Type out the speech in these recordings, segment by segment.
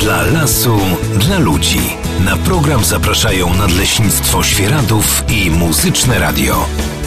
Dla lasu, dla ludzi. Na program zapraszają Nadleśnictwo Świeradów i Muzyczne Radio.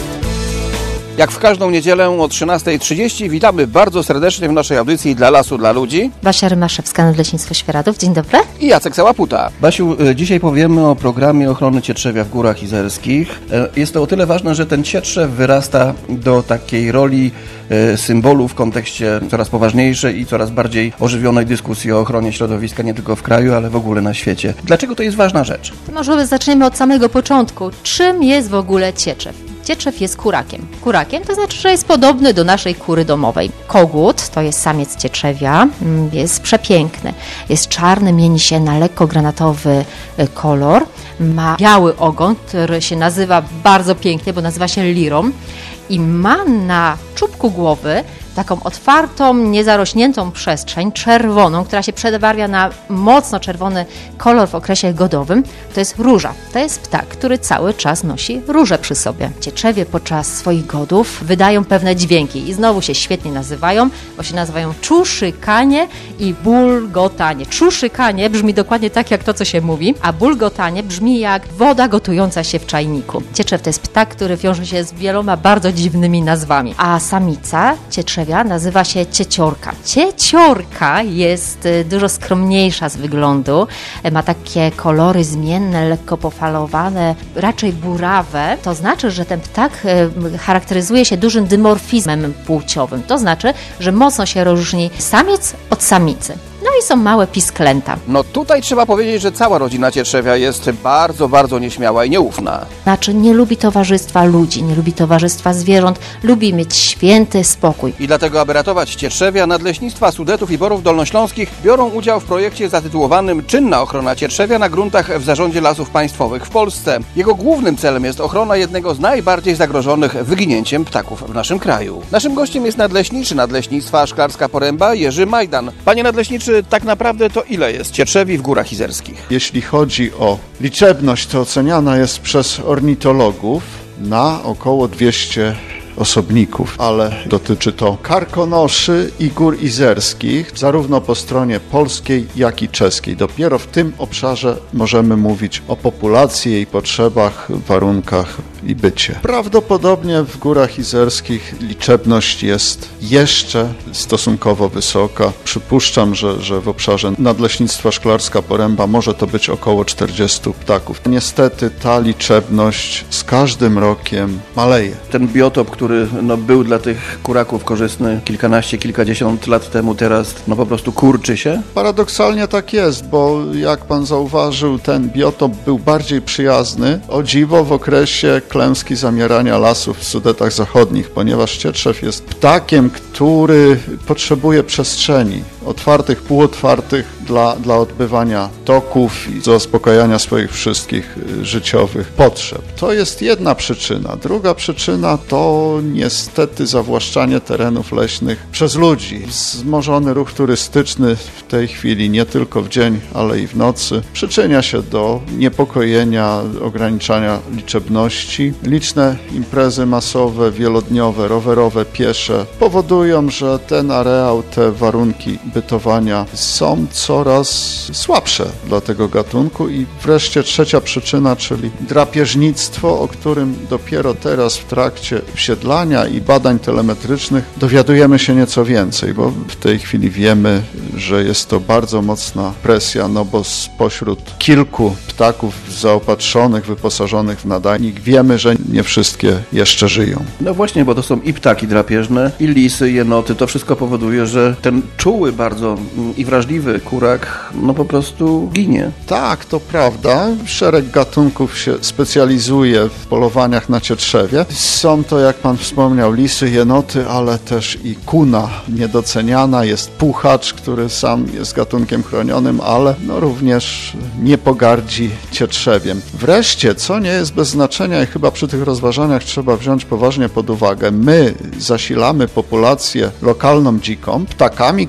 Jak w każdą niedzielę o 13:30 witamy bardzo serdecznie w naszej audycji Dla lasu, dla ludzi. Basia Rymaszewska, Nadleśnictwo Świeradów. Dzień dobry. I Jacek Sałaputa. Basiu, dzisiaj powiemy o programie ochrony cietrzewia w Górach Izerskich. Jest to o tyle ważne, że ten cietrzew wyrasta do takiej roli symbolu w kontekście coraz poważniejszej i coraz bardziej ożywionej dyskusji o ochronie środowiska nie tylko w kraju, ale w ogóle na świecie. Dlaczego to jest ważna rzecz? Może zaczniemy od samego początku. Czym jest w ogóle cietrzew? Cietrzew jest kurakiem. Kurakiem to znaczy, że jest podobny do naszej kury domowej. Kogut, to jest samiec cietrzewia, jest przepiękny. Jest czarny, mieni się na lekko granatowy kolor. Ma biały ogon, który się nazywa bardzo pięknie, bo nazywa się lirą. I ma na czubku głowy taką otwartą, niezarośniętą przestrzeń czerwoną, która się przebarwia na mocno czerwony kolor w okresie godowym. To jest róża. To jest ptak, który cały czas nosi różę przy sobie. Cietrzewie podczas swoich godów wydają pewne dźwięki i znowu się świetnie nazywają, bo się nazywają czuszykanie i bulgotanie. Czuszykanie brzmi dokładnie tak, jak to, co się mówi, a bulgotanie brzmi jak woda gotująca się w czajniku. Cietrzew to jest ptak, który wiąże się z wieloma bardzo dziwnymi nazwami, a samica cietrzew nazywa się cieciorka. Cieciorka jest dużo skromniejsza z wyglądu. Ma takie kolory zmienne, lekko pofalowane, raczej burawe. To znaczy, że ten ptak charakteryzuje się dużym dymorfizmem płciowym. To znaczy, że mocno się różni samiec od samicy. No i są małe pisklęta. No tutaj trzeba powiedzieć, że cała rodzina cietrzewia jest bardzo, bardzo nieśmiała i nieufna. Znaczy nie lubi towarzystwa ludzi, nie lubi towarzystwa zwierząt, lubi mieć święty spokój. I dlatego, aby ratować cietrzewia, Nadleśnictwa Sudetów i Borów Dolnośląskich biorą udział w projekcie zatytułowanym Czynna ochrona cietrzewia na gruntach w Zarządzie Lasów Państwowych w Polsce. Jego głównym celem jest ochrona jednego z najbardziej zagrożonych wyginięciem ptaków w naszym kraju. Naszym gościem jest nadleśniczy Nadleśnictwa Szklarska Poręba Jerzy Majdan. Panie nadleśniczy, tak naprawdę to ile jest cietrzewi w Górach Izerskich? Jeśli chodzi o liczebność, to oceniana jest przez ornitologów na około 200 osobników, ale dotyczy to karkonoszy i gór izerskich, zarówno po stronie polskiej, jak i czeskiej. Dopiero w tym obszarze możemy mówić o populacji, jej potrzebach, warunkach i bycie. Prawdopodobnie w Górach Izerskich liczebność jest jeszcze stosunkowo wysoka. Przypuszczam, że w obszarze Nadleśnictwa Szklarska Poręba może to być około 40 ptaków. Niestety ta liczebność z każdym rokiem maleje. Ten biotop, który był dla tych kuraków korzystny kilkanaście, kilkadziesiąt lat temu, teraz po prostu kurczy się? Paradoksalnie tak jest, bo jak pan zauważył, ten biotop był bardziej przyjazny, o dziwo w okresie klęski zamierania lasów w Sudetach Zachodnich, ponieważ cietrzew jest ptakiem, który potrzebuje przestrzeni otwartych, półotwartych dla odbywania toków i zaspokajania swoich wszystkich życiowych potrzeb. To jest jedna przyczyna. Druga przyczyna to niestety zawłaszczanie terenów leśnych przez ludzi. Wzmożony ruch turystyczny w tej chwili nie tylko w dzień, ale i w nocy przyczynia się do niepokojenia, ograniczania liczebności. Liczne imprezy masowe, wielodniowe, rowerowe, piesze powodują, że ten areał, te warunki bytowania są coraz słabsze dla tego gatunku. I wreszcie trzecia przyczyna, czyli drapieżnictwo, o którym dopiero teraz w trakcie wsiedlania i badań telemetrycznych dowiadujemy się nieco więcej, bo w tej chwili wiemy, że jest to bardzo mocna presja, bo spośród kilku ptaków zaopatrzonych, wyposażonych w nadajnik wiemy, że nie wszystkie jeszcze żyją. No właśnie, bo to są i ptaki drapieżne, i lisy, jenoty. To wszystko powoduje, że ten czuły bardzo i wrażliwy kurak po prostu ginie. Tak, to prawda. Szereg gatunków się specjalizuje w polowaniach na cietrzewie. Są to, jak pan wspomniał, lisy, jenoty, ale też i kuna niedoceniana. Jest puchacz, który sam jest gatunkiem chronionym, ale również nie pogardzi cietrzewiem. Wreszcie, co nie jest bez znaczenia i chyba przy tych rozważaniach trzeba wziąć poważnie pod uwagę, my zasilamy populację lokalną dziką ptakami, które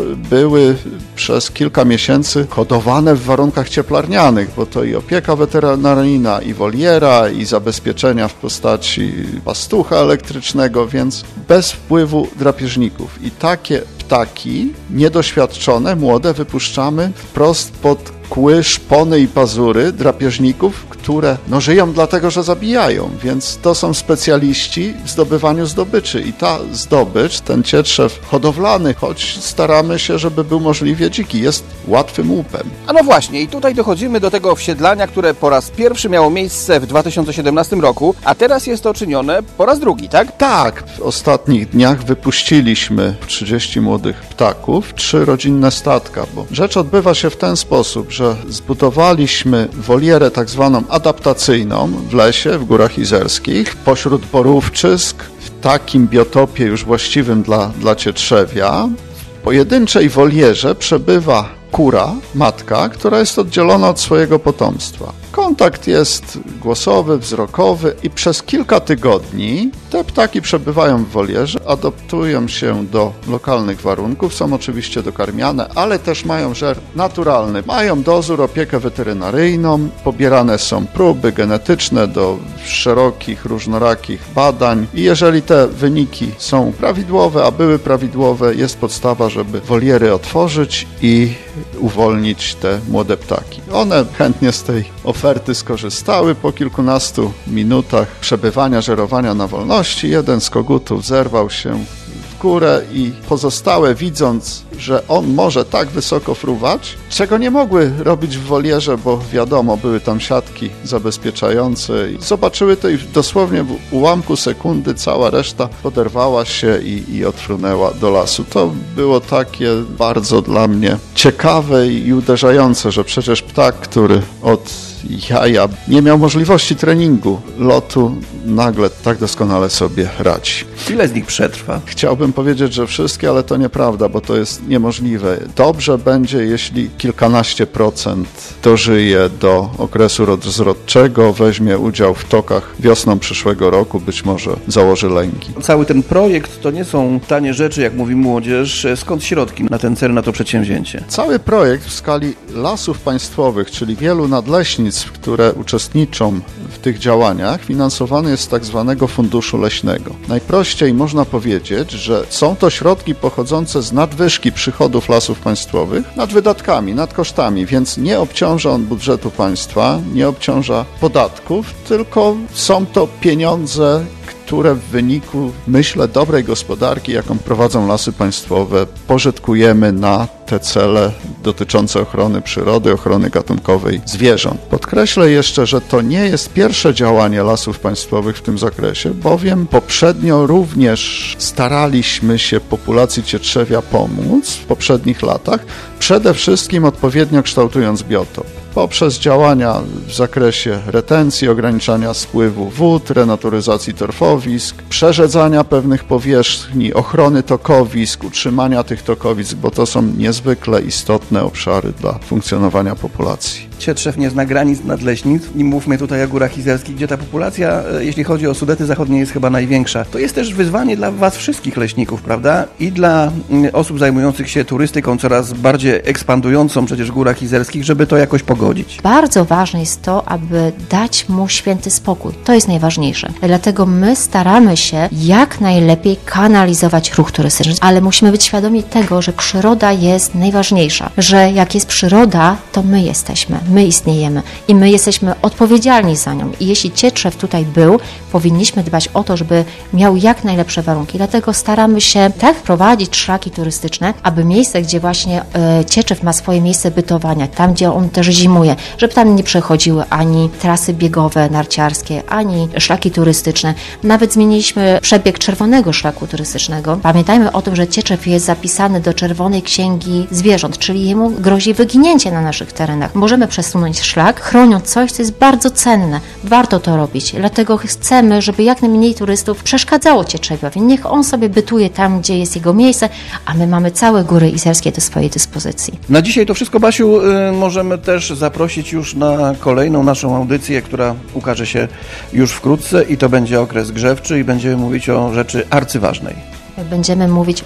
były przez kilka miesięcy hodowane w warunkach cieplarnianych, bo to i opieka weterynaryjna, i woliera, i zabezpieczenia w postaci pastucha elektrycznego, więc bez wpływu drapieżników. I takie ptaki niedoświadczone, młode wypuszczamy wprost pod kły, szpony i pazury drapieżników, które żyją dlatego, że zabijają, więc to są specjaliści w zdobywaniu zdobyczy i ta zdobycz, ten cietrzew hodowlany, choć staramy się, żeby był możliwie dziki, jest łatwym łupem. A no właśnie, i tutaj dochodzimy do tego wsiedlania, które po raz pierwszy miało miejsce w 2017 roku, a teraz jest to czynione po raz drugi, tak? Tak, w ostatnich dniach wypuściliśmy 30 młodych ptaków, 3 rodzinne statka, bo rzecz odbywa się w ten sposób, że zbudowaliśmy wolierę tak zwaną adaptacyjną w lesie, w Górach Izerskich, pośród borówczysk, w takim biotopie już właściwym dla cietrzewia. W pojedynczej wolierze przebywa kura, matka, która jest oddzielona od swojego potomstwa. Kontakt jest głosowy, wzrokowy i przez kilka tygodni te ptaki przebywają w wolierze, adaptują się do lokalnych warunków, są oczywiście dokarmiane, ale też mają żer naturalny. Mają dozór, opiekę weterynaryjną, pobierane są próby genetyczne do szerokich, różnorakich badań i jeżeli te wyniki są prawidłowe, a były prawidłowe, jest podstawa, żeby woliery otworzyć i uwolnić te młode ptaki. One chętnie z tej oferty skorzystały. Po kilkunastu minutach przebywania, żerowania na wolności jeden z kogutów zerwał się w górę i pozostałe, widząc, że on może tak wysoko fruwać, czego nie mogły robić w wolierze, bo wiadomo, były tam siatki zabezpieczające i zobaczyły to i dosłownie w ułamku sekundy cała reszta poderwała się i odfrunęła do lasu. To było takie bardzo dla mnie ciekawe i uderzające, że przecież ptak, który od jaja nie miał możliwości treningu, lotu, nagle tak doskonale sobie radzi. Ile z nich przetrwa? Chciałbym powiedzieć, że wszystkie, ale to nieprawda, bo to jest niemożliwe. Dobrze będzie, jeśli kilkanaście procent dożyje do okresu rozrodczego, weźmie udział w tokach wiosną przyszłego roku, być może założy lęgi. Cały ten projekt to nie są tanie rzeczy, jak mówi młodzież. Skąd środki na ten cel, na to przedsięwzięcie? Cały projekt w skali lasów państwowych, czyli wielu nadleśnictw, które uczestniczą w tych działaniach, finansowany jest z tak zwanego funduszu leśnego. Najprościej można powiedzieć, że są to środki pochodzące z nadwyżki przychodów lasów państwowych nad wydatkami, nad kosztami, więc nie obciąża on budżetu państwa, nie obciąża podatków, tylko są to pieniądze, które w wyniku, myślę, dobrej gospodarki, jaką prowadzą lasy państwowe, pożytkujemy na te cele dotyczące ochrony przyrody, ochrony gatunkowej zwierząt. Podkreślę jeszcze, że to nie jest pierwsze działanie lasów państwowych w tym zakresie, bowiem poprzednio również staraliśmy się populacji cietrzewia pomóc w poprzednich latach, przede wszystkim odpowiednio kształtując biotop. Poprzez działania w zakresie retencji, ograniczania spływu wód, renaturyzacji torfowisk, przerzedzania pewnych powierzchni, ochrony tokowisk, utrzymania tych tokowisk, bo to są niezwykle istotne obszary dla funkcjonowania populacji. Cietrzew nie zna granic nadleśnictw i mówmy tutaj o Górach Izerskich, gdzie ta populacja, jeśli chodzi o Sudety Zachodnie, jest chyba największa. To jest też wyzwanie dla was wszystkich leśników, prawda? I dla osób zajmujących się turystyką, coraz bardziej ekspandującą przecież w Górach Izerskich, żeby to jakoś pogodzić. Bardzo ważne jest to, aby dać mu święty spokój. To jest najważniejsze. Dlatego my staramy się jak najlepiej kanalizować ruch turystyczny, ale musimy być świadomi tego, że przyroda jest najważniejsza, że jak jest przyroda, to my jesteśmy. My istniejemy i my jesteśmy odpowiedzialni za nią. I jeśli Cietrzew tutaj był, powinniśmy dbać o to, żeby miał jak najlepsze warunki. Dlatego staramy się tak prowadzić szlaki turystyczne, aby miejsce, gdzie właśnie Cietrzew ma swoje miejsce bytowania, tam gdzie on też zimuje, żeby tam nie przechodziły ani trasy biegowe, narciarskie, ani szlaki turystyczne. Nawet zmieniliśmy przebieg czerwonego szlaku turystycznego. Pamiętajmy o tym, że Cietrzew jest zapisany do Czerwonej Księgi Zwierząt, czyli jemu grozi wyginięcie na naszych terenach. Możemy przesunąć szlak, chroniąc coś, co jest bardzo cenne. Warto to robić. Dlatego chcemy, żeby jak najmniej turystów przeszkadzało Cietrzewowi. Niech on sobie bytuje tam, gdzie jest jego miejsce, a my mamy całe Góry Izerskie do swojej dyspozycji. Na dzisiaj to wszystko, Basiu. Możemy też zaprosić już na kolejną naszą audycję, która ukaże się już wkrótce i to będzie okres grzewczy i będziemy mówić o rzeczy arcyważnej. Będziemy mówić o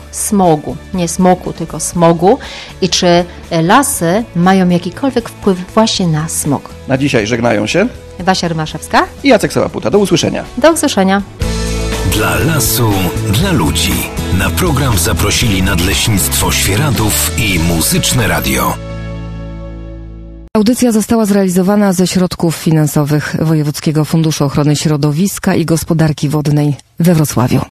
smogu. Nie smoku, tylko smogu. I czy lasy mają jakikolwiek wpływ właśnie na smog? Na dzisiaj żegnają się Basia Rymaszewska i Jacek Sałaputa. Do usłyszenia. Do usłyszenia. Dla lasu, dla ludzi. Na program zaprosili Nadleśnictwo Świeradów i Muzyczne Radio. Audycja została zrealizowana ze środków finansowych Wojewódzkiego Funduszu Ochrony Środowiska i Gospodarki Wodnej we Wrocławiu.